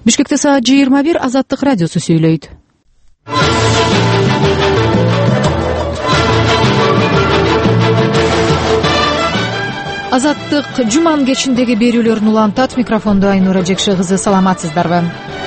Бишкекте саат 21 Азаттык радиосу сүйлөйт. Азаттык жуманын кечиндеги берүүлөрүн улантат. Микрофондо Айнура Жекше кызы. Саламатсыздарбы?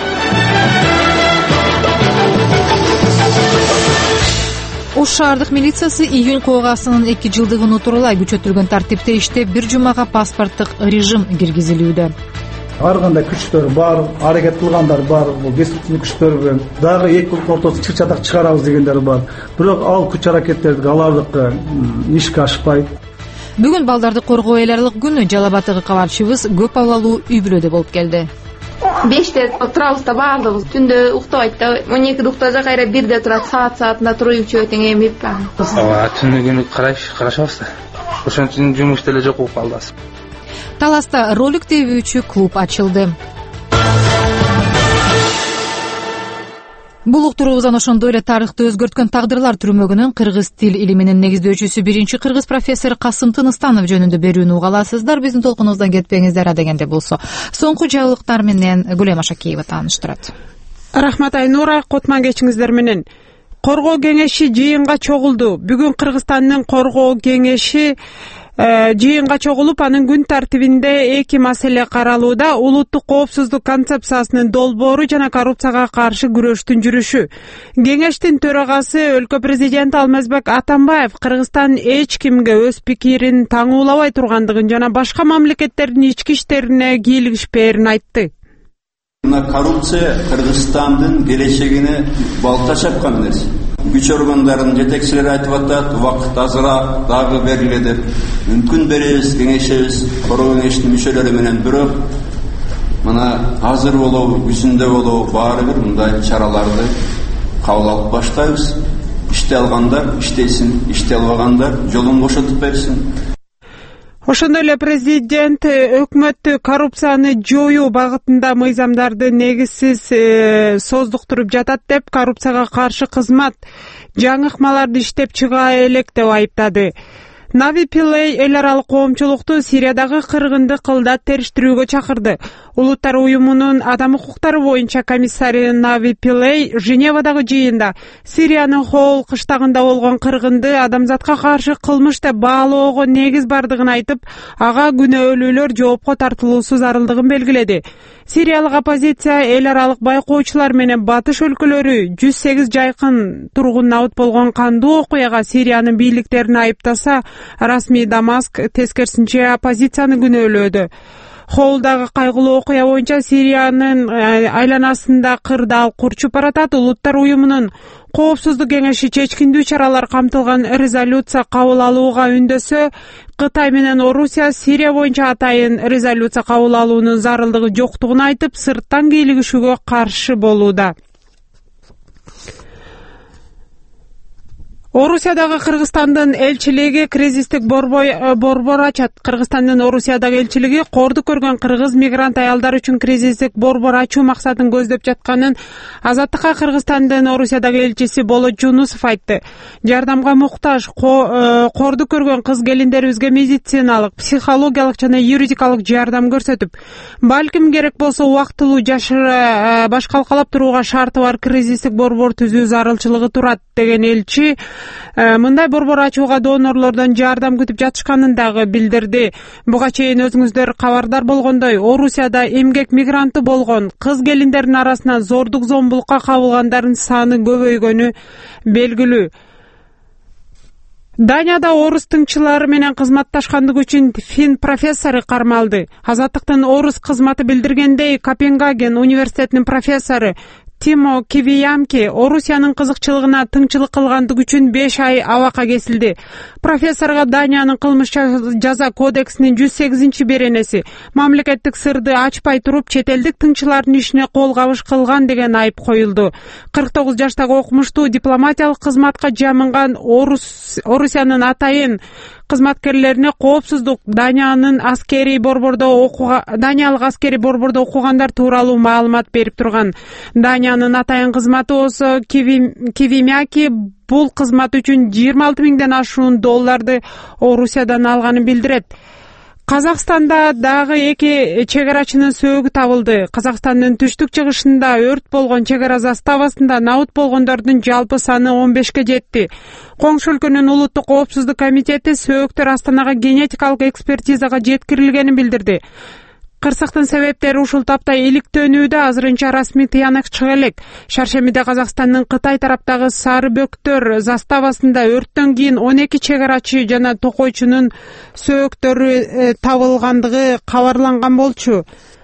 Ош шаардык милициясы июнь коогасынын 2 жылдыгын утурулай күчөтүлгөн тартипте иштеп бир жумага паспорттук режим киргизилүүдө. Ар кандай күчтөр бар, аракет кылгандар бар, бул деструктивдүү күчтөр менен дагы эки өлкө ортосуна чыр-чатак чыгарабыз дегендер бар. Бирок ал күч аракеттерди алардыкы ишке ашпайт. Бүгүн балдарды коргоо эл аралык күнү. Жалал Абадтагы кабарчыбыз көп абалуу үй бүлөдө болуп келди. 5-те турабыз да баардыгыбыз. Түндө уктабайт да, 12-де уктаса кайра 1-де турат, саат-саатында туруп чөйт эмип калам. Түнү күнү карашабыз да. Ошон үчүн жумуш деле жок болуп калды. Таласта ролик тебүүчү клуб ачылды. Бул уктуруубуздан ошондой эле тарыхты өзгөрткөн тагдырлар түрмөгүнүн кыргыз тил илиминин негиздөөчүсү биринчи кыргыз профессор Касым Тыныстанов жөнүндө берүүнү уга аласыздар. Биздин толкунубуздан кетпеңиздер. Адегенде болсо соңку жаңылыктар менен Гүлем Ашакиева тааныштырат. Рахмат Айнура, котман кечиңиздер менен. Коргоо кеңеши жыйынга чогулду. Бүгүн Кыргызстандын коргоо кеңеши жыйынга чогулуп, анын күн тартибинде эки маселе каралууда: улуттук коопсуздук концепциясынын долбоору жана коррупцияга каршы күрөштүн жүрүшү. Кеңештин төрагасы өлкө президенти Алмазбек Атамбаев Кыргызстан эч кимге өз пикирин таңуулабай тургандыгын жана башка мамлекеттердин ички иштерине кийлигишпээрин айтты. Коррупция Кыргызстандын келечегине балта чапкан нерсе. Күч органдарынын жетекчилери айтып атат, убакыт азыраак дагы бериле деп. Мүмкүн беребиз, кеңешебиз, короо кеңештин мүчөлөрү менен. Бирок мына азыр болобу, күзүндө болобу, баары бир мындай чараларды кабыл алып баштайбыз. Иште алгандар иштесин, иште албагандар жолун бошотуп берсин. Ошондой эле президент өкмөттү коррупцияны жоюу багытында мыйзамдарды негизсиз создуктуруп жатат деп, коррупцияга каршы кызмат жаңы ыкмаларды иштеп чыга элек деп айыптады. Нави Пиллей эл аралык коомчулукту Сириядагы кыргынды кылдат териштирүүгө чакырды. Улуттар уюмунун адам укуктары боюнча комиссары Нави Пиллей Женевадагы жыйында Сириянын Хоул кыштагында болгон кыргынды адамзатка каршы кылмыш деп баалоого негиз бардыгын айтып, ага күнөөлүүлөр жоопко тартылуусу зарылдыгын белгиледи. Сириялык оппозиция эл аралык байкоочулар менен батыш өлкөлөрү 108 жайкын тургун абыт болгон кандуу окуяга Сириянын бийликтерин айыптаса, расмий Дамаск тескерисинче оппозицияны күнөөлөөдү. Хоулдагы кайгылуу окуя боюнча Сириянын айланасында кырдаал курчуп баратат. Улуттар уюмунун коопсуздук кеңеши чечкиндүү чаралар камтылган резолюция кабыл алууга үндөсө, Кытай менен Орусия Сирия боюнча атайын резолюция кабыл алуунун зарылдыгы жоктугун айтып, сырттан кийлигишүүгө каршы болууда. Орусиядагы Кыргызстандын элчилиги кризистик борбор ачат. Кыргызстандын Орусиядагы элчилиги корду көргөн кыргыз мигрант аялдар үчүн кризистик борбор ачуу максатын көздөп жатканын Азаттыкка Кыргызстандын Орусиядагы элчиси Болот Жунусов айтты. Жардамга муктаж корду көргөн кыз келиндерибизге медициналык, психологиялык жана юридикалык жардам көрсөтүп, балким керек болсо убактылуу жашыры башкалкалап турууга шарты бар кризистик борбор түзүү зарылчылыгы турат деген элчи мындай борбор ачууга донорлордон жардам күтүп жатышканын дагы билдирди. Буга чейин өзүңүздөр кабардар болгондой, Орусияда эмгек мигранты болгон кыз келиндердин арасынан зордук зомбулукка кабылгандардын саны көбөйгөнү белгилүү. Данияда орус тыңчылары менен кызматташкандыгы үчүн фин профессору кармалды. Азаттыктын орус кызматы билдиргендей, Копенгаген университетинин профессору Тимо Кивиямки Орусиянын кызыкчылыгына тыңчылык кылгандыгы үчүн 5 ай абакка кесилди. Профессорго Даниянын кылмыш жаза кодексинин 108-беренеси мамлекеттик сырды ачпай туруп чет элдик тыңчылардын ишине кол кабыш кылган деген айып коюлду. 49 жаштагы окумуштуу дипломатиялык кызматка жамынган Орусиянын атайын кызматкерлерине коопсуздук Даниялык аскери борбордо окугандар тууралуу маалымат берип турган. Даниянын атайын кызматы болсо Кивимяки бул кызмат үчүн $26,000 ашуун долларды Орусиядан алганын билдирет. Казакстанда дагы 2 чек арачынын сөөгү табылды. Казакстандын түштүк чыгышында өрт болгон чек ара заставасында набыт болгондордун жалпы саны 15ке жетти. Коңшу өлкөнүн улуттук коопсуздук комитети сөөктөр Астанага генетикалык экспертизага жеткирилгенин билдирди. Кырсыктын себептери ушул тапта иликтөөнүүдө азырынча расмий тыянак чыга элек. Шаршембиде Казакстандын Кытай тараптагы Сары бөктөр заставасында өрттөн кийин 12 чек арачы жана токойчунун сөөктөрү табылгандыгы кабарланган болчу.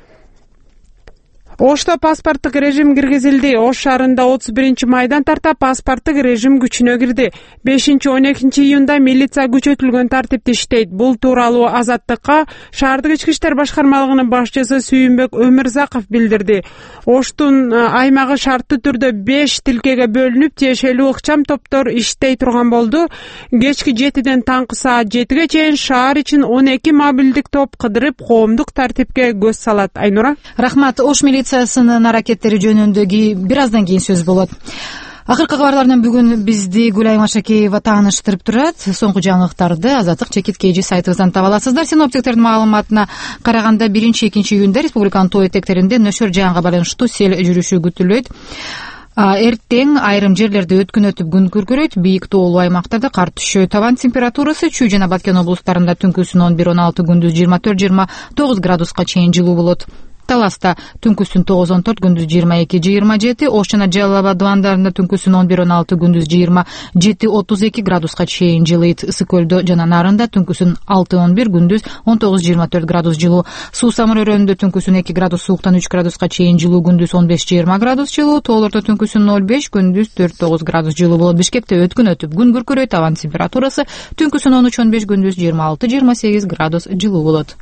Ошто паспорттук режим киргизилди. Ош шаарында 31 майдан тарта паспорттук режим күчүнө кирди. 5-12 июнда милиция күчөтүлгөн тартипте иштейт. Бул тууралуу Азаттыкка шаардык ички иштер башкармалыгынын башчысы Сүйүнбек Өмүрзаков билдирди. Оштун аймагы шарттуу түрдө 5 тилкеге бөлүнүп, тиешелүү ыкчам топтор иштей турган болду. Кечки 7ден таңкы саат 7ге чейин шаар ичин 12 мобилдик топ кыдырып, коомдук тартипке көз салат. Айнура. Рахмат. Ош милициясынын аракеттери жөнүндө бир аздан кийин сөз болот. Акыркы кабарлар менен бүгүн бизди Гүлайым Ашакеева тааныштырып турат. Соңку жаңылыктарды Азаттык Чекит KG сайтыбыздан таба аласыздар. Синоптиктердин маалыматына караганда 1-2 июнда республиканын той этектеринде нөшөр жаанга байланыштуу сел жүрүшү күтүлөт. Эртең айрым жерлерде өткүнөтүп күн күркүрөйт, бийик тоолуу аймактарда кар түшөт. Табан температурасы Чүй жана Баткен облустарында түнкүсүн 11-16, күндүз 24-29 градуска чейин жылуу болот. Таласта түнкүсүн 9-14, күндүз 22-27, Ош жана Жалал Абад дубандарында түнкүсүн 11-16, күндүз 27-32 градуска чейин жылыйт. Ысык көлдө жана Нарында түнкүсүн 6-11, күндүз 19-24 градус жылуу. Суу Самыр өрөөнүндө түнкүсүн 2 градус сууктан 3 градуска чейин жылуу, күндүз 15-20 градус жылуу. Тоолордо түнкүсүн 0-5, күндүз 4-9 градус жылуу болот. Бишкекте өткүнөтүп күн күркүрөйт, табан температурасы түнкүсүн 13-15, күндүз 26-28 градус жылуу болот.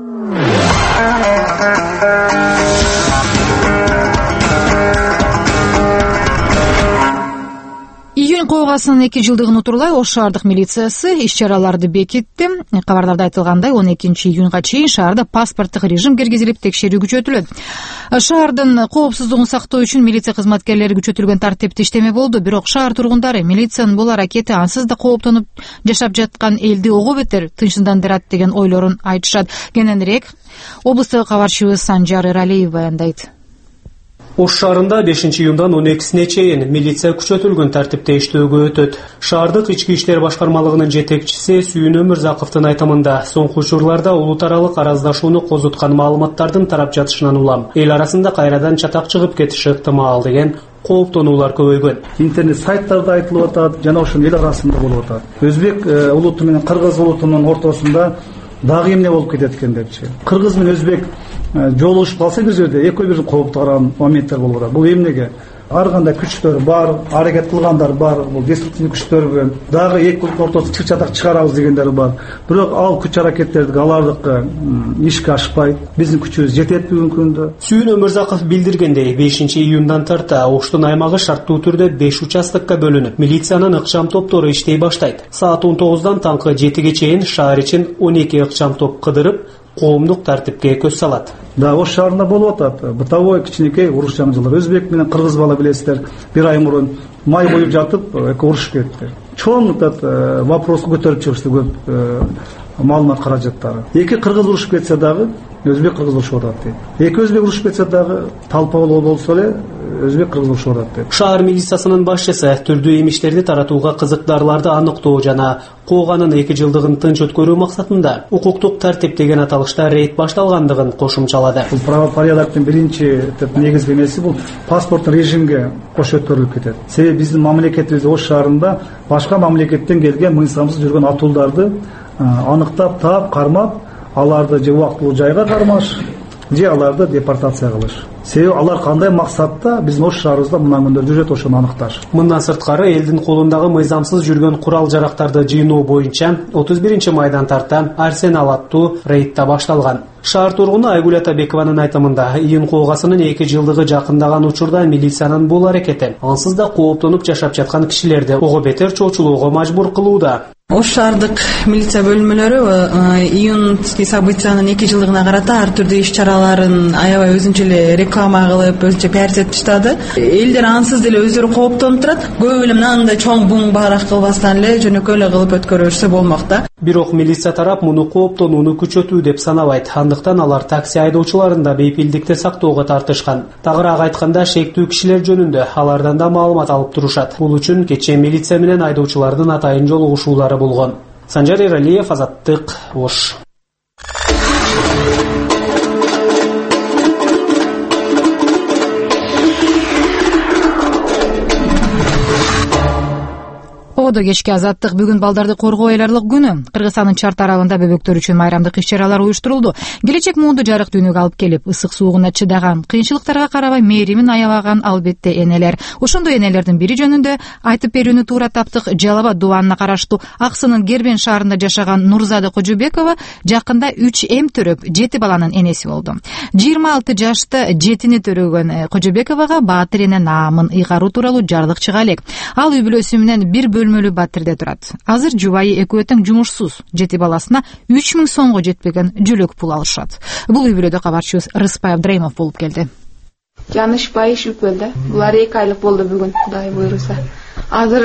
Июнь коогасынын 2 жылдыгын утурлай Ош шаардык милициясы иш-чараларды бекитти. Кабарларда айтылгандай 12 июнга чейин шаарда паспорттук режим киргизилип, текшерүү күчөтүлөт. Шаардын коопсуздугун сактоо үчүн милиция кызматкерлери күчөтүлгөн тартипте иштеме болду. Бирок шаар тургундары милициянын бул аракети ансыз да кооптонуп жашап жаткан элди ого бетер тынчсыздандырат деген ойлорун айтышат. Кененирээк облустук кабарчыбыз Санжар Эралиев баяндайт. Ош шаарында 5 июндан 12-сине чейин милиция күчөтүлгөн тартипте иштөөгө өтөт. Шаардык ички иштер башкармалыгынын жетекчиси Сүйүн Өмүрзаковдун айтымында соңку учурларда улут аралык араздашууну козуткан маалыматтардын тарап жатышынан улам эл арасында кайрадан чатак чыгып кетиши ыктымал деген кооптонуулар көбөйгөн. Интернет сайттарда айтылып атат, жана ошол эл арасында болуп атат. Өзбек улуту менен кыргыз улутунун ортосунда дагы эмне болуп кетет экен депчи. Кыргыз менен өзбек жолугушуп калса бир жерде экөө бирин коопту караган моменттер болуп атат. Бул эмнеге? Ар кандай күчтөр бар, аракет кылгандар бар, бул деструктивдүү күчтөрбү, дагы эки улуттун ортосуна чыр чатак чыгарабыз дегендер бар. Бирок ал күч аракеттерди алардыкы ишке ашпайт. Биздин күчүбүз жетет бүгүнкү күндө. Сүйүн Өмүрзаков билдиргендей, 5 июндан тарта Оштун аймагы шарттуу түрдө 5 участокко бөлүнүп, милициянын ыкчам топтору иштей баштайт. Саат 19-дан таңкы 7ге чейин шаар ичин 12 ыкчам топ кыдырып, коомдук тартипке көз салат. Да, Ош шаарында болуп атат. Бытовой кичинекей уруш жаңжылар. Өзбек менен кыргыз бала билесиздер, бир ай мурун май коюп жатып, урушуп кетти. Чоң вопроску көтөрүп чыгышты көп маалымат каражаттары. Эки кыргыз урушуп кетсе дагы өзбек кыргыз урушуп атат дейт. Эки өзбек урушуп кетсе дагы талпа болсо эле өзбек кыргыз урушуп атат дейт. Шаар милициясынын башчысы түрдүү эмиштерди таратууга кызыктарларды аныктоо жана кооганын 2 жылдыгын тынч өткөрүү максатында укуктук тартип деген аталышта рейд башталгандыгын кошумчалады. Бул правопорядоктун биринчи негизги эмеси бул паспорттук режимге кошо өткөрүлүп кетет. Себеби биздин мамлекетибиз Ош шаарында башка мамлекеттен келген мыйзамсыз жүргөн атуулдарды аныктап, таап, кармап, аларды же убактылуу жайга кармаш, же аларды депортация кылыш. Себеби алар кандай максатта биздин Ош шаарыбызда мына күндөрдө жүрөт, ошону аныкташ. Мындан сырткары элдин колундагы мыйзамсыз жүргөн курал-жарактарды жыйноо боюнча 31 майдан тарта арсенал аттуу рейдта башталган. Шаар тургуну Айгүл Атабекованын айтымында, июнь коогасынын 2 жылдыгы жакындаган учурда милициянын бул аракети ансыз да кооптонуп жашап жаткан кишилерди ого бетер чоочулоого мажбур кылууда. Ош шаардык милиция бөлмөлөрү июньский событиянын 2 жылдыгына карата ар түрдүү иш-чараларын аябай өзүнчө эле реклама кылып, өзүнчө пиарить этиштады. Элдер ансыз деле өздөрү кооптонуп турат. Көп эле мындай чоң буң баграк кылбастан эле жөнөкөй эле кылып өткөрүшсө болмок да. Бирок милиция тарап муну кооптонууну күчөтүү деп санабайт. Андыктан алар такси айдоочуларын да бейпилдикти сактоого тартышкан. Тагыраак айтканда, шектүү кишилер жөнүндө алардан да маалымат алып турушат. Бул үчүн кечээ милиция менен айдоочулардын атайын жолугушуулары болгон. Санжар Эралиев, Азаттык, Ош. Одо кечки Азаттык. Бүгүн балдарды коргоо айларлык күнү. Кыргызстандын чар тарабында бөбөктөр үчүн майрамдык иш-чаралар уюштурулду. Келечек муунду жарык дүйнөгө алып келип, ысык суугуна чыдаган, кыйынчылыктарга карабай мээримин аябаган албетте энелер. Ошондой энелердин бири жөнүндө айтып берүүнү туура таптык. Жалал Абад дубанына караштуу Аксынын Гербен шаарында жашаган Нурзада Кожобекова жакында 3 эм төрөп 7 баланын энеси болду. 26 жашта жетини төрөгөн Кожобековага Баатыр эне наамын ыйгаруу тууралуу жарлык чыга элек. Ал үй бүлөсү менен бир бөлмөлүү Батырде турат. Азыр жубайы экөө тең жумушсуз. 7 баласына 3000 сомго жетпеген жөлөк пул алышат. Бул үй бүлөдө кабарчыбыз Рыспай Абдрайымов болуп келди. Жанышпай ишип өлдү. Булар 2 айлык болду бүгүн, Кудай буйруса. Азыр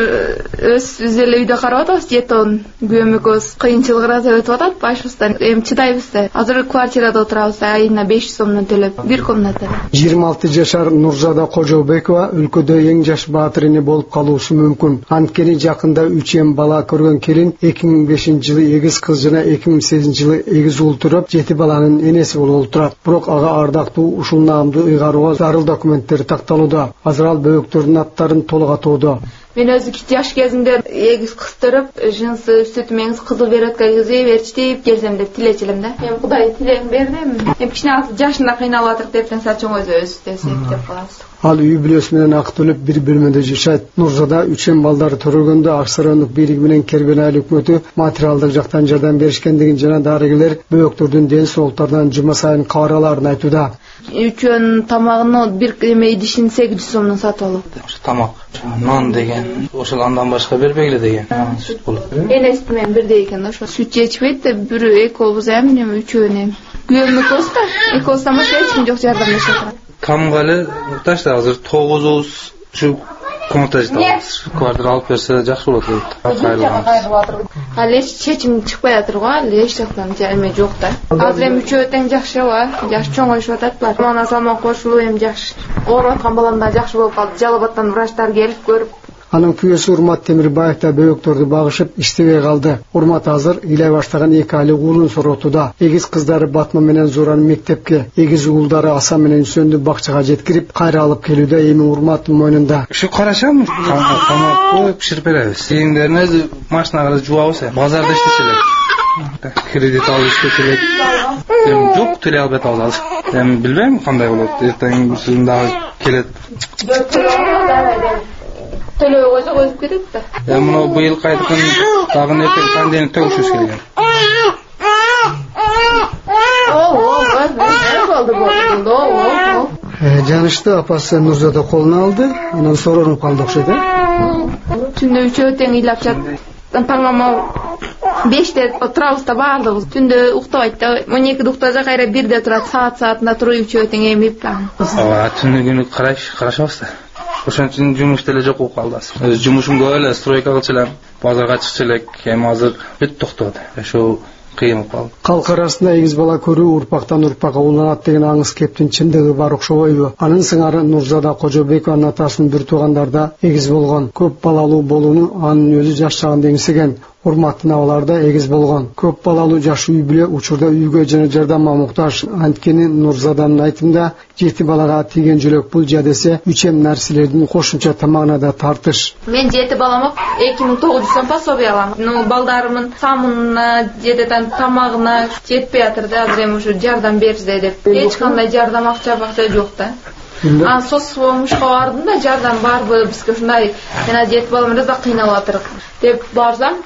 өз эле үйдө карап атабыз, жетон күйөөмөкөбүз кыйынчылык ырааза өтүп атат башыбыздан. Эми чыдайбыз да. Азыр квартирада отурабыз, айына 500 сомдон төлөп, бир комната. 26 жашар Нурзада Кожобекова өлкөдө эң жаш Баатыр эне болуп калуусу мүмкүн. Анткени жакында 3 эм бала көргөн келин 2005-жылы эгиз кыз жана 2008-жылы эгиз уул төрөп 7 баланын энеси болуп отурат. Бирок ага ардактуу ушул наамды ыйгарууга зарыл документтер такталууда. Азыр ал бөбөктөрдүн аттарын толук атоодо. Мен өзү жаш кезимде эгиз кыз төрөп, жынсы сүтүмеңиз кызыл беретке киргизип берчип келсем деп тилечилим да. Мен Кудай тилегин бердим. Эми кичине жашында кыйналып атыр деп сачоң өзү десек деп калабыз. Ал үй бүлөсү менен ак төлөп бир бөлмөдө жашайт. Нурзада 3 эм балдар төрөгөндө Аксарандык бийлиги менен Кербен айыл өкмөтү материалдык жактан жардам беришкендигин жана дарыгерлер бөбөктөрдүн ден соолуктарынан жума сайын кабарларын айтууда. Үчөн тамагыны бир эме идишин 800 сомдон сатып алып. Тамак, нан деген, ошол андан башка бербегиле деген. Сүт болот. Энеси менен бирдей экен да, ошо сүт жечпейт да, бирөө экөөбүз эми үчөөнү. Күйөөмөкөбүз да, экөөбүздөн башка эч ким жок жардамдашып атат. Камгалы муктажда азыр 9 ушу комната жатабыз. Квартира алып берсе жакшы болот дейт. Ал эч чечим чыкпай атыр го, ал эч жактан эме жок да. Азыр эми үчөө тең жакшыба, жаш чоңоюшуп атат. Мана салмак кошулуу эми жакшы. Ооруп аткан балам да жакшы болуп калды. Жалал Абадтан врачтар келип көрүп. Анын күйөөсү Урмат Темирбаев да бөбөктөрдү багышып иштебей калды. Урмат азыр ыйлай баштаган 2 айлык уулун соротууда. Эгиз кыздары Батма менен Зоран мектепке, эгиз уулдары Аса менен Үсөндү бакчага жеткирип, кайра алып келүүдө. Эми Урматтын мойнунда. Ушу карашам, тамак пиширип беребиз. Кийимдерин машинага жуабыз. Базарда иштечелек. Кредит алып иштечелек. Эми жок, төлөй албай атабыз. Эми билбейм кандай болот. Эртең сиздин дагы келет. Төлөө өзү өзүп кетет да. Эми мына быйыл кайткан дагы эртең кандайын төгүшүбүз келген. Жанышты апасы Нурзада колуна алды, анан соронуп калды окшойт э. Түндө үчөө тең ыйлап жатты. Таңама 5те отурабыз да баардыгыбыз. Түндө уктабайт да. 12 уктаса кайра 1де турат, саатында туруп үчөө тең эмип. Түнү күнү карашабыз да. Ошон үчүн жумуш деле жок болуп калды. Өз жумушум көп эле, стройка кылчу элем, базарга чыкчу элек, эми азыр бүт токтоду. Ошо кыйын болуп калды. Калк арасында эгиз бала көрүү урпактан урпакка уланат деген аңыз кептин чындыгы бар окшобойбу? Анын сыңары Нурзада Кожобекованын атасынын бир туугандарда эгиз болгон. Көп балалуу болууну анын өзү жаш чагында эңсеген. Урматтын абаларда эгиз болгон. Көп балалуу жаш үй бүлө учурда үйгө жана жардамга муктаж. Анткени Нурзаданын айтымында 7 балага тийген жөлөк бул жадесе 3 эм нерселердин кошумча тамагына да тартыш. Мен 7 балама 2900 сом пособие алам. Балдарымын самынына, жететен тамагына жетпей атыр да, азыр эми ушу жардам берсе деп. Эч кандай жардам акча жок да. Соцпомощко бардым да, жардам барбы, бизге ушундай, жана 7 балам да кыйналып атыр деп барсам,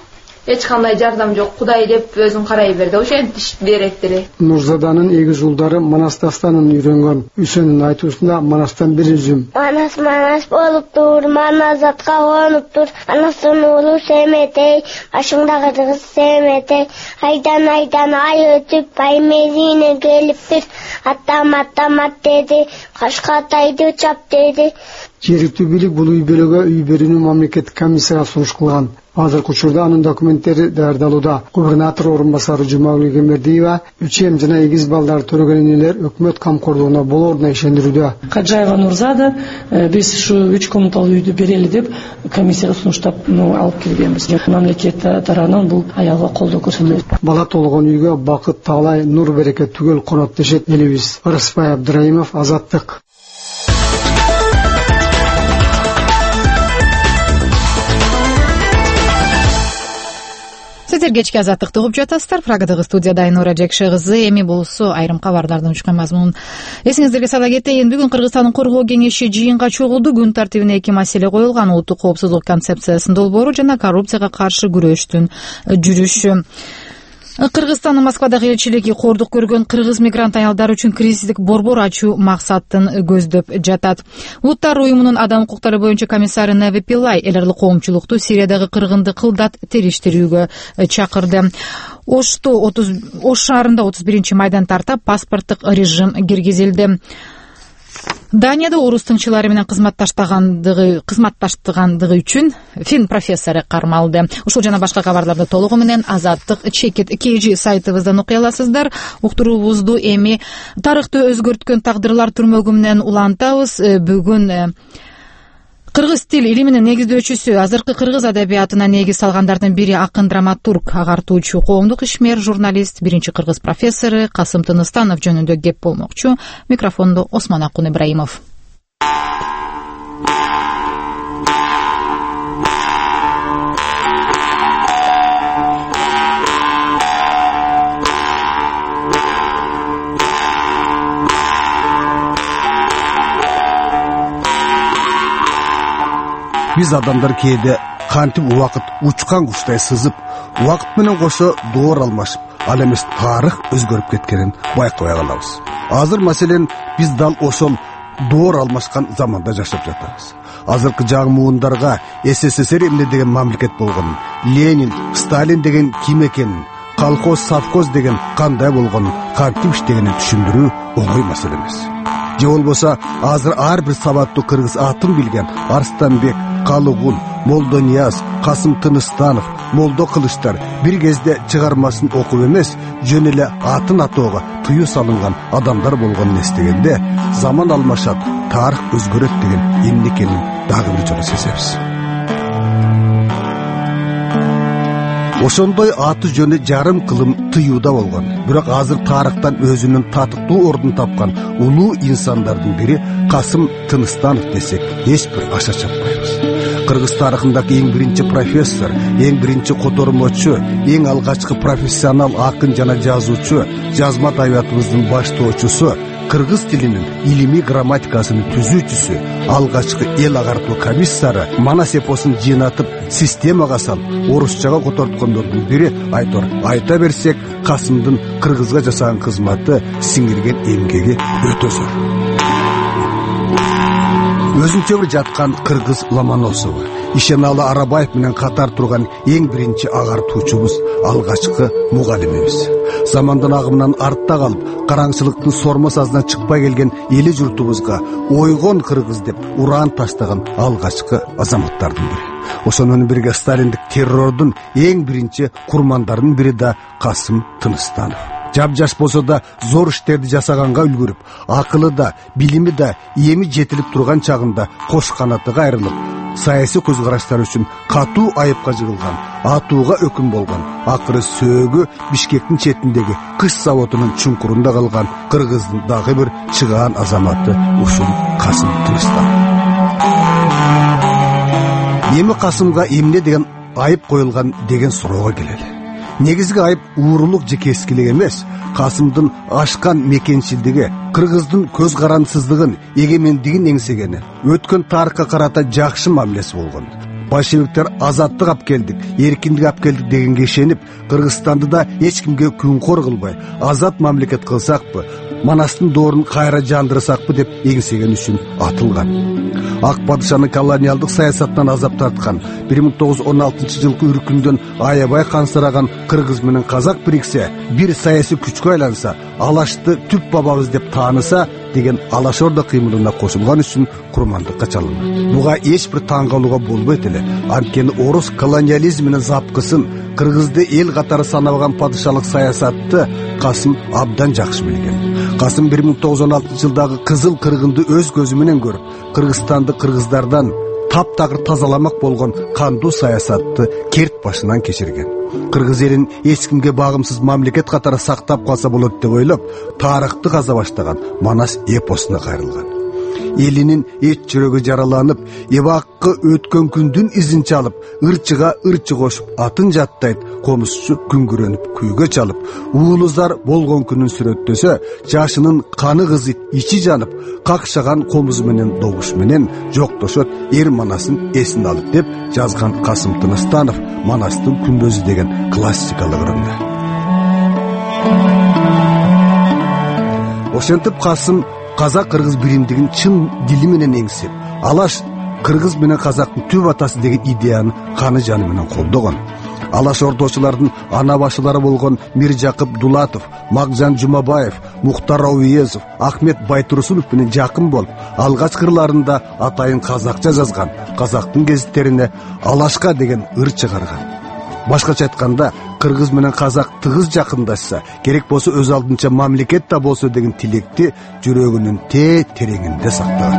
эч кандай жардам жок, Кудай деп өзүң карай бер деп ошентип береттир. Нурзаданын эгиз уулдары Манас дастанын үйрөнгөн. Үсөнүн айтуусунда Манастан бир үзүм. Манас болуп тур, Манас атка конуп тур, Манастын уулу Семетей, башыңдагы кыз Семетей, айдан ай өтүп, ай мезине келиптир, аттам деди, кашка тайды чап деди. Жергиликтүү бийлик бул үй бүлөгө үй берүүнү мамлекеттик комиссияга сунуш кылган. Азыркы учурда анын документтери даярдалууда. Губернатор орун басары Жумагүл Кемердиева 3 эм жана эгиз балдар төрөгөн энелер өкмөт камкорлугуна болоруна ишендирүүдө. Каджаева Нурзада биз ушу 3 комнаталуу үйдү берели деп комиссияга сунуштап алып келгенбиз. Мамлекет тарабынан бул аялга колдоо көрсөтүлөт. Бала толгон үйгө бакыт, таалай, нур берекет түгөл конот дешет элибиз. Ырысбай Абдыраимов, Азаттык. Сиздер кечки Азаттыкты угуп жатасыздар. Прагадагы студияда Айнура Жекше кызы. Эми болсо айрым кабарлардын учкан мазмунун эсиңиздерге сала кетейин. Бүгүн Кыргызстандын коргоо кеңеши жыйынга чогулду. Күн тартибине 2 маселе коюлган: улуттук коопсуздук концепциясынын долбоору жана коррупцияга каршы күрөштүн жүрүшү. Кыргызстандын Москвадагы элчилиги кордук көргөн кыргыз мигрант аялдар үчүн кризистик борбор ачуу максатын көздөп жатат. Улуттар уюмунун адам укуктары боюнча комиссары Неви Пиллай эл аралык коомчулукту Сириядагы кыргынды кылдат териштирүүгө чакырды. Ош шаарында 31-майдан тарта паспорттук режим киргизилди. Данияда орус тыңчылары менен кызматташтыгандыгы үчүн фин профессору кармалды. Ушул жана башка кабарларды толугу менен Азаттык Чекит KG сайтыбыздан окуй аласыздар. Уктуруубузду эми тарыхты өзгөрткөн тагдырлар түрмөгү менен улантабыз. Бүгүн кыргыз тил илиминин негиздөөчүсү, азыркы кыргыз адабиятына негиз салгандардын бири акын, драматург, агартуучу, коомдук ишмер, журналист, биринчи кыргыз профессору Касым Тыныстанов жөнүндө кеп болмокчу. Микрофондо Осмон Акун Ибраимов. Биз адамдар кээде кантип убакыт учкан куштай сызып, убакыт менен кошо доор алмашып, ал эмес тарых өзгөрүп кеткенин байкабай калабыз. Азыр маселен биз дал ошол доор алмашкан заманда жашап жатабыз. Азыркы жаңы муундарга СССР эмне деген мамлекет болгонун, Ленин, Сталин деген ким экенин, колхоз, совхоз деген кандай болгонун, кантип иштегенин түшүндүрүү оңой маселе эмес. Же болбосо азыр ар бир сабаттуу кыргыз атын билген Арстанбек, Калыгун, Молдонияз, Касым Тыныстанов, Молдо Кылычтар бир кезде чыгармасын окуп эмес, жөн эле атын атоого тыюу салынган адамдар болгонун эстегенде, заман алмашат, тарых өзгөрөт деген эмне экенин дагы бир жолу сезебиз. Ошондой аты жөнү жарым кылым тыюуда болгон. Бирок азыр тарыхтан өзүнүн татыктуу ордун тапкан улуу инсандардын бири Касым Тыныстанов десек, эч бир аша чаппайбыз. Кыргыз тарыхындагы эң биринчи профессор, эң биринчи котормочу, эң алгачкы профессионал акын жана жазуучу, жазма табиятыбыздын баштоочусу, кыргыз тилинин илимий грамматикасын түзүүчүсү, алгачкы эл агартуу комиссары, манас эпосун жыйнатып системага салып, орусчага которткондордун бири Айтор. Айта берсек, Касымдын кыргызга жасаган кызматы, сиңирген эмгеги өтө зор. Өзүнчө бир жаткан кыргыз Ломоносова, Ишеналы Арабаев менен катар турган эң биринчи агартуучубуз, алгачкы мугалимибиз. Замандын агымынан артта калып, караңчылыктын сормо сазынан чыкпай келген эли журтубузга ойгон кыргыз деп ураан таштаган алгачкы азаматтардын бири. Ошонун бирге сталиндик террордун эң биринчи курмандарынын бири да Касым Тыныстанов. Жап-жаш болсо да зор иштерди жасаганга үлгүрүп, акылы да, билими да эми жетилип турган чагында кош канаты кайрылып, саясий көз караштар үчүн катуу айыпка жыгылган, атууга өкүм болгон, акыры сөөгү Бишкектин четиндеги кыш заводунун чуңкурунда калган кыргыздын дагы бир чыгаан азаматы ушул Касым Тыныстанов. Эми Касымга эмне деген айып коюлган деген суроого келели. Негизги айып уурулук же кескилик эмес, Касымдын ашкан мекенчилдиги, кыргыздын көз карандысыздыгын, эгемендигин эңсегени, өткөн тарыхка карата жакшы мамилеси болгон. большевиктер азаттык алып келдик, эркиндик алып келдик дегенге ишенип, Кыргызстанды да эч кимге күнкор кылбай, азат мамлекет кылсакпы, Манастын доорун кайра жандырсакпы деп эңсеген үчүн атылган. Ак падышанын колониалдык саясаттан азап тарткан, 1916 жылкы үркүндөн аябай кансыраган кыргыз менен казак бириксе, бир саясий күчкө айланса, алашты түп бабабыз деп тааныса деген Алаш Орда кыймылына кошулган үчүн курмандыкка чалынган. Буга эч бир таң калууга болбойт эле. Анткени орус колониализминин запкысын, кыргызды эл катары санабаган падышалык саясатты Касым абдан жакшы билген. Касым 1916 жылдагы кызыл кыргынды өз көзү менен көрүп, Кыргызстанды кыргыздардан таптагыр тазаламак болгон кандуу саясатты керт башынан кечирген. Кыргыз элин эч кимге багымсыз мамлекет катары сактап калса болот деп ойлоп, тарыхты каза баштаган Манас эпосуна кайрылган. Элинин эч жүрөгү жараланып, эбаккы өткөн күндүн изин чалып, ырчыга ырчы кошуп, атын жаттайт, комузчу күңгүрөнүп, күйгө чалып, уулузар болгон күнүн сүрөттөсө, жашынын каны кызып, ичи жанып, какшаган комузу менен добуш менен жоктошот эр Манасын эсин алып деп жазган Касым Тыныстанов Манастын күмбөзү деген классикалык ырымда. Ошентип Касым казак-кыргыз биримдигин чын дили менен эңсеп, Алаш кыргыз менен казактын түп атасы деген идеяны каны жаны менен колдогон. Алаш ордочулардын ана башылары болгон Миржакып Дулатов, Макжан Жумабаев, Мухтар Ауезов, Ахмет Байтурсунов менен жакын болуп, алгач кырларында атайын казакча жазган, казактын гезиттерине Алашка деген ыр чыгарган. Башкача айтканда, кыргыз менен казак тыгыз жакындашса, керек болсо өз алдынча мамлекет да болсо деген тилекти жүрөгүнүн тереңинде сактаган.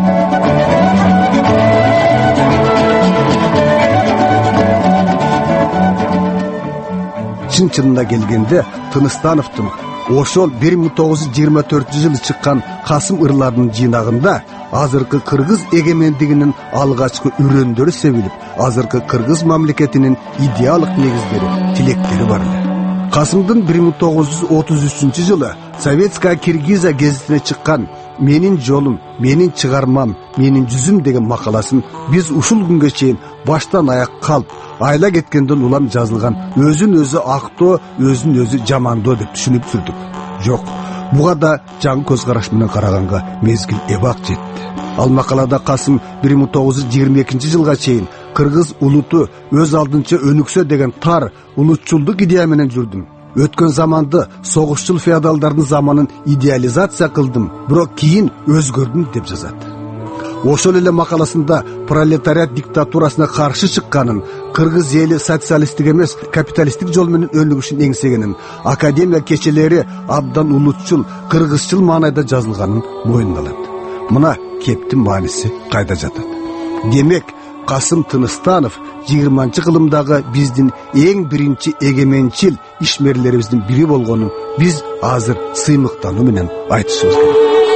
Чын-чынына келгенде, Тыныстановдун ошол 1924 жылы чыккан Касым ырларынын жыйнагында азыркы кыргыз эгемендигинин алгачкы үрөндөрү себилип, азыркы кыргыз мамлекетинин идеалык негиздери, тилектери бар эле. Касымдын 1933 жылы Советская Киргиза гезитине чыккан "Менин жолум, менин чыгармам, менин жүзүм" деген макаласын биз ушул күнгө чейин баштан аяк калп, айла кеткенден улам жазылган, өзүн өзү актоо, өзүн өзү жамандоо деп түшүнүп сүрдүк. Жок, буга да жаңы көз караш менен караганга мезгил эбак жетти. Ал макалада Касым 1922 жылга чейин кыргыз улуту өз алдынча өнүксө деген тар улутчулдук идея менен жүрдүм. Өткөн заманды, согушчул феодалдардын заманын идеализация кылдым, бирок кийин өзгөрдүм деп жазат. Ошол эле макаласында пролетариат диктатурасына каршы чыкканын, кыргыз эли социалисттик эмес, капиталисттик жол менен өнүгүшүн эңсегенин, академия кечелери абдан улутчул, кыргызчыл маанайда жазылганын мойнуна алат. Мына кептин мааниси кайда жатат? Демек, Касым Тыныстанов 20-чы кылымдагы биздин эң биринчи эгеменчил ишмерлерибиздин бири болгонун биз азыр сыймыктануу менен айтышыбыз керек.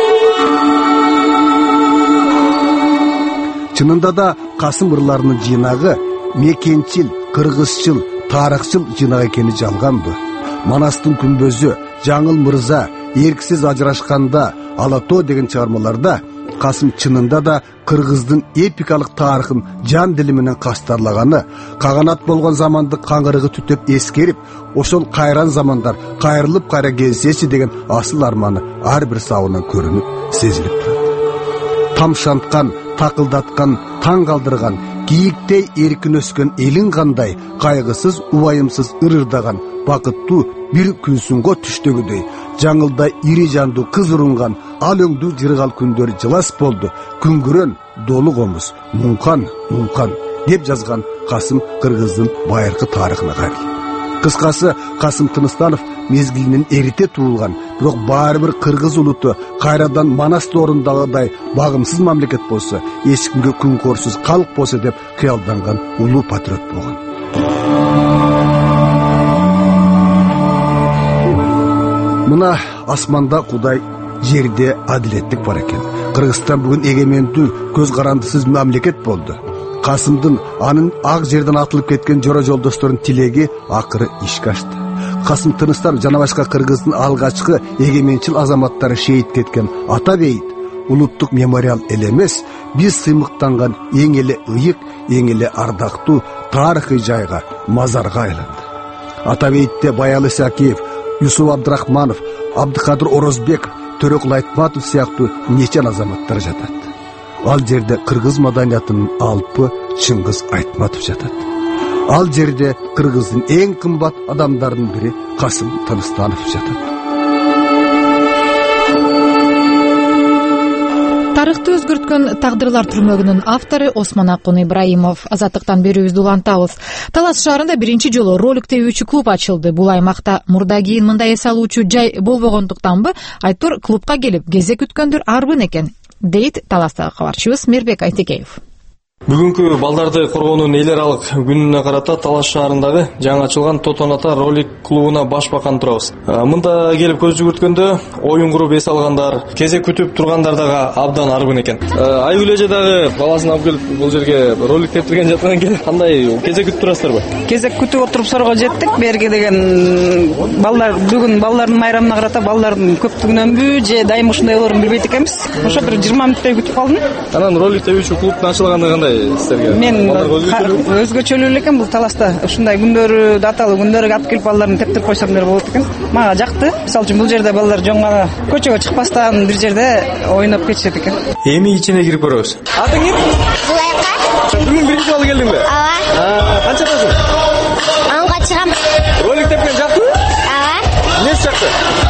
Чынында да Касым ырларынын жыйнагы мекенчил, кыргызчыл, тарыхчыл жыйнак экени жалганбы? Манастын күмбөзү, Жаңыл мырза, Эрксиз ажырашканда, Алатоо деген чыгармаларда Касым чынында да кыргыздын эпикалык тарыхын жан дили менен кастарлаганы, каганат болгон заманды каңгырыгы түтөп эскерип, ошол кайран замандар кайрылып кайра келсечи деген асыл арманы ар бир сабынан көрүнүп, сезилип турат. Тамшанткан, такылдаткан, таң калтырган, кийиктей эркин өскөн элин кандай, кайгысыз, убайымсыз ырырдаган, бакыттуу бир күнсүнгө түштөгүдөй, жаңылда ири жандуу кыз урунган, ал өңдүү жыргал күндөр жылас болду, күңгүрөн долу комуз, муңкан деп жазган Касым кыргыздын байыркы тарыхына кайрылып. Кыскасы, Касым Тыныстанов мезгилинен эрите туулган, бирок баары бир кыргыз улуту кайрадан Манас доорундагыдай багымсыз мамлекет болсо, эч кимге күнкорсуз калк болсо деп кыялданган улуу патриот болгон. Мына асманда Кудай, жерде адилеттик бар экен. Кыргызстан бүгүн эгемендүү, көз карандысыз мамлекет болду. Касымдын анын ак жерден атылып кеткен жора жолдошторунун тилеги акыры ишке ашты. Касым Тыныстанов жана башка кыргыздын алгачкы эгеменчил азаматтары шейит кеткен ата бейит, улуттук мемориал эле эмес, биз сыймыктанган эң эле ыйык, эң эле ардактуу тарыхый жайга, мазарга айланды. Атабейтте Баял Исакиев, Юсуп Абдрахманов, Абдыкадыр Орозбеков, Төрөкул Айтматов сыяктуу нече азаматтар жатат. Ал жерде кыргыз маданиятынын алпы Чыңгыз Айтматов жатат. Ал жерде кыргыздын эң кымбат адамдарынын бири Касым Тыныстанов жатат. Тарыхты өзгөрткөн тагдырлар түрмөгүнүн автору Осмон Акун Ибраимов. Азаттыктан берүүбүздү улантабыз. Талас шаарында биринчи жолу ролик тебүүчү клуб ачылды. Бул аймакта мурда кийин мындай эс алуучу жай болбогондуктанбы, айтор клубка келип кезек күткөндөр арбын экен, дейт Таластагы кабарчыбыз Мирбек Айтекеев. Бүгүнкү балдарды коргоонун эл аралык күнүнө карата Талас шаарындагы жаңы ачылган Тотон ата ролик клубуна баш баккан турабыз. Мында келип көз жүгүрткөндө оюн куруп эс алгандар, кезек күтүп тургандар дагы абдан арбын экен. Айгүл эже дагы баласын алып келип бул жерге ролик тептирген жаткан экен. Кандай кезек күтүп турасыздарбы? Кезек күтүп отуруп сорго жеттик. Берге деген балдар бүгүн балдардын майрамына карата балдардын көптүгүнөнбү же дайым ушундай болорун билбейт экенбиз. Ошо бир 20 мүнөттөй күтүп калдым. Анан ролик тебүүчү клубтун ачылганы кандай? Мен өзгөчөлүү эле экен бул Таласта ушундай күндөрү, даталуу күндөрү алып келип балдарын тептирип койсом деле болот экен. Мага жакты. Мисалы үчүн бул жерде балдар жоңгага көчөгө чыкпастан бир жерде ойноп кетишет экен. Эми ичине кирип көрөбүз. Атың ким? Булайка. Бүгүн биринчи жолу келдиңби? Ооба. Канчадасың? 10га чыгам. Ролик тепкен жактыбы? Ооба. Эмнеси жакты?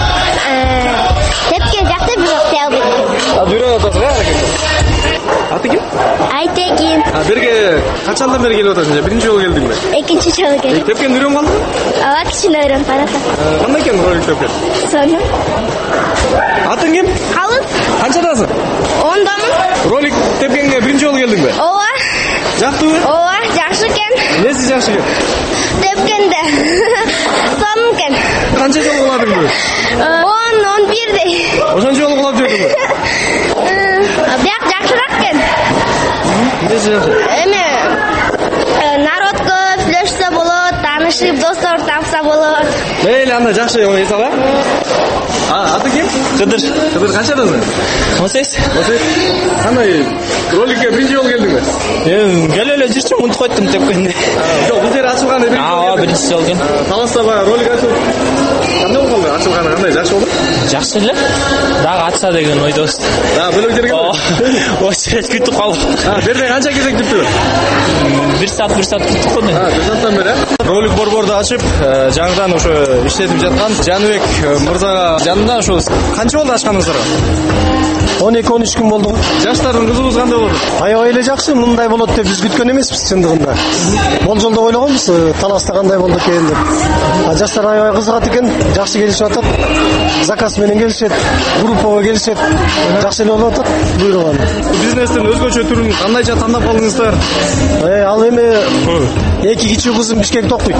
Тепкен жакты, бирок тебет. Үйрөнүп атасың, Аты ким? Айтекин. Берге качандан бери келип атасың? Биринчи жолу келдиңби? Экинчи жолу келдим. Тепкен үйрөнүп калдыңбы? Ооба, кичине үйрөнүп баратам. Кандай экен ролик тепкен? Сону. Атың ким? Калып. Канчадасың? 10дамын. Ролик тепкенге биринчи жолу келдиңби? Ооба. Жактыбы? Ооба, жакшы экен. Эмнеси жакшы экен? Тепкенде. Сонун экен. Канча жолу куладыңбы? 10-11дей. Ошончо жолу кулап жүрдүңбү? Бияк жакшыраак экен. Эмнеси жакшы? Эми народ көп сүйлөшсө болот, таанышып, достор тапса болот. Мейли, анда жакшы эс ала. Аты ким? Кыдыр. Кыдыр канчадасың? 18. Кандай роликке биринчи жолу келдиңби? Келе эле жүрчүм, унутуп койдум тепкенде. Жок, бул жер ачылганы биринчи жолу. Ооба, биринчи жолу экен. Таласта баягы ролик ачылып кандай болду? Ачылганы кандай? Жакшы болду? Жакшы эле. Дагы ачса деген ойдобуз. Бөлөк жерге? Ошо күтүп калдык. Берде канча кезек күттү? 1 саат күттүк кой. 1 сааттан бери. Ролик борборду ачып, жаңыдан ошо иштетип жаткан Жаныбек мырзага жанында ошо канча болду ачканыңыздарга? 12-13 күн болду. Жаштардын кызыгуусу кандай болду? Аябай эле жакшы, мындай болот деп биз күткөн эмеспиз чындыгында. Болжолдо ойлогонбуз, Таласта кандай болду экен деп. Жаштар аябай кызыгат экен, жакшы келишип атат. Заказ менен келишет, группага келишет. Жакшы эле болуп атат. Буйруган. Бизнестин өзгөчө түрүн кандайча тандап алдыңыздар? Ал эми эки кичүү кызым Бишкекте окуйт.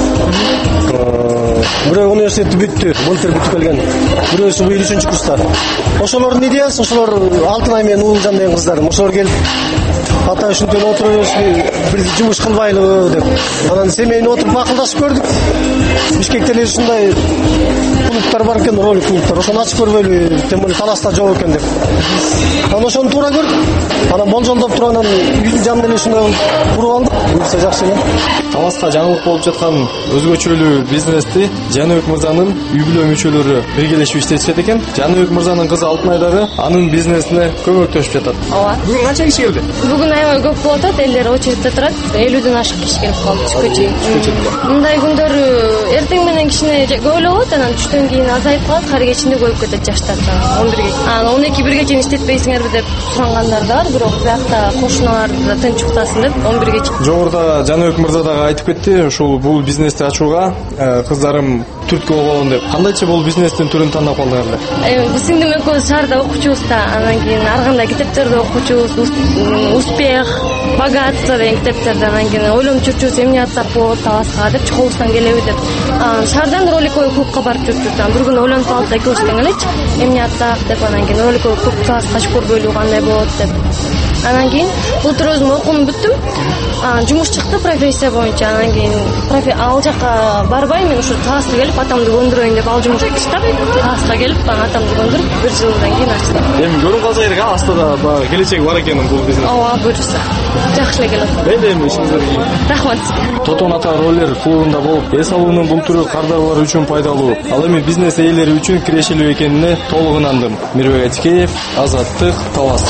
Бирөө университетти бүттү, былтыр бүтүп келген. Бирөөсү быйыл 3-курста. Ошолордун идеясы, ошолор Алтынай менен Уулжан деген кыздарым. Ошолор келип ата ушинтип отурабыз, бир жумуш кылбайлыбы деп. Анан семейне отуруп акылдашып көрдүк. Бишкекте эле ушундай клубтар бар экен, ролик клубтар. Ошону ачып көрбөйлү, тем более Таласта жок экен деп. Анан ошону туура көрдүк. Анан болжолдоп туруп анан үйдүн жанында эле ушундай куруп алдык. Буюрса жакшы экен. Таласта жаңылык болуп жаткан өзгөчөлүү бизнести Жаныбек мырзанын үй бүлө мүчөлөрү биргелешип иштешет экен. Жаныбек мырзанын кызы Алтынай дагы анын бизнесине көмөктөшүп жатат. Ооба. Бүгүн канча киши келди? Бүгүн аябай көп болуп атат, элдер очередте турат. 50ден ашык киши келип калды түшкө чейин. Мындай күндөрү эртең менен кичине көп эле болот, анан түштөн кийин азайып калат, кар кечинде көбүп кетет жаштар. 11ге. Анан 12-1ге чейин иштетпейсиңерби деп сурангандар да бар, бирок биякта кошуналар да тынч уктасын деп 11ге чейин. Жогоруда Жаныбек мырза дагы айтып кетти, ушул бул бизнести ачууга кыздарым түрткү болгон деп. Кандайча бул бизнестин түрүн тандап калдыңар эле? Биз сиңдим экөөбүз шаарда окучубуз да, анан кийин ар кандай китептерди окучубуз, успех, богатство деген китептерди, анан кийин ойлонуп жүрчүбүз эмне язсак болот Таласка деп, чоколубуздан келеби деп. Шаардан ролик ой клубка барып жүрчүбүз. Анан бир күн ойлонуп калдык экөөбүз тең элечи, эмне язсак деп, анан кийин ролик ой клуб Таласка ачып көрбөйлү кандай болот деп. Анан кийин былтыр өзүм окууну бүттүм. Жумуш чыкты профессия боюнча. Анан кийин ал жака барбай мен ушу Таласка келип атамды көндүрөйүн деп ал жумушту таштап Таласка келип атамды көндүрүп 1 жылдан кийин ачтым. Эми көрүн калса керек, астыда баягы келечеги бар экенин бул бизнес. Ооба, буюрса. Жакшы эле келет. Эми ишиңиздер рахмат. Тотон ата роллер клубунда болуп, эс алуунун бул түрү кардарлар үчүн пайдалуу, ал эми бизнес ээлери үчүн кирешелүү экенине толук ынандым. Мирбек Атикеев, Азаттык, Талас.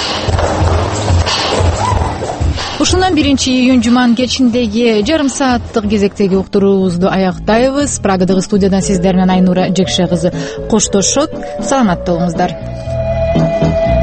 Ушундан 1-июнь жуманын кечиндеги жарым сааттык кезектеги уктуруубузду аяктайбыз. Прагадагы студиядан сиздер менен Айнура Жекше кызы коштошот. Саламатта болуңуздар.